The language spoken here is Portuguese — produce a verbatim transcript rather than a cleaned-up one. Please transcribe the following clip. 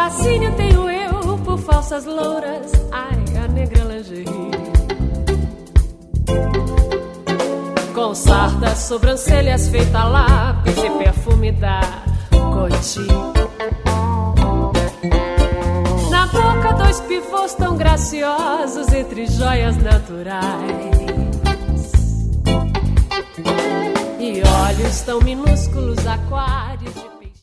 Fascínio tenho eu por falsas louras, ai, a negra lingerie. Com sardas, sobrancelhas feita lápis e perfume da Coty. Na boca dois pivôs tão graciosos entre joias naturais. E olhos tão minúsculos, aquários.